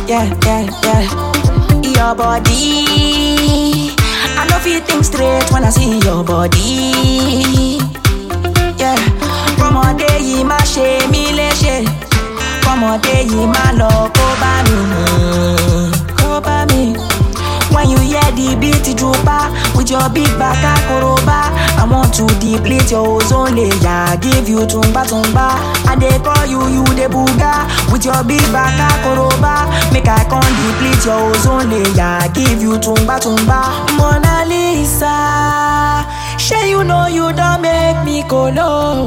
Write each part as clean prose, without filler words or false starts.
yeah, yeah, yeah. Your body, I know feel things straight when I see your body. Yeah, ọmọdé yìí má ṣe mí léṣe, ọmọdé yìí má lọ kó bá mi. When you hear the beat drooper with your big back akoroba, I want to deplete your ozone layer, give you tumba. I dey call you the booga with your big back akoroba. Make I come deplete your ozone layer, give you tumba. Mona Lisa, shey you know you don't make me colo.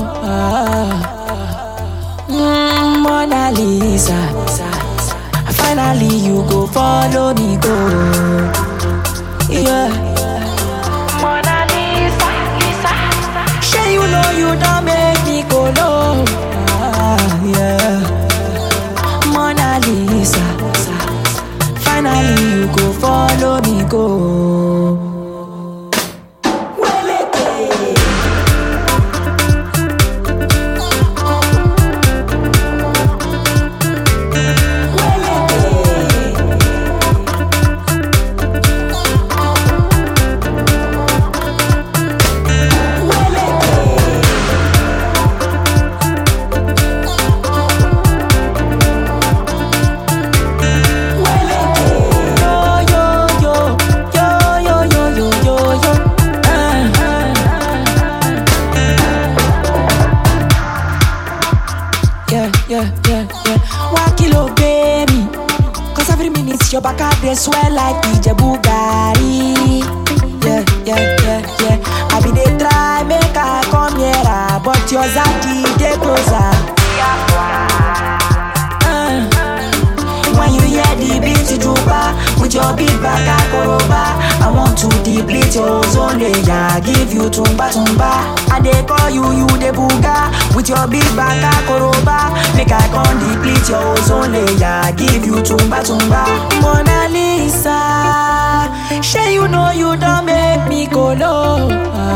Mona Lisa, finally you go follow me go. Yeah. Mona Lisa, shey you know you don't make me go low. Yeah. Mona Lisa, finally you go follow me go. Yeah. One kilo baby, cause every minute your back up they swell like DJ Bugatti. Yeah. I be they try make I come here, but your zaddy they closer. When you hear the beat drooper with your big back akoroba, I want to deplete your ozone layer, give you tumba. I dey call you the booga with your big back akoroba. Make I come deplete your ozone layer, give you tumba. Mona Lisa, shey you know you don't make me go low.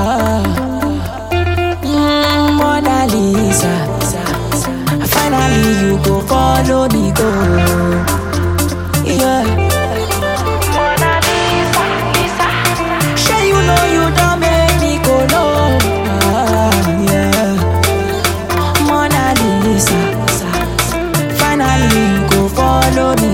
Mona Lisa, finally you go follow me go. Yeah. Mona Lisa, shey you know you don't make me go low. Yeah. Mona Lisa, finally you go follow me.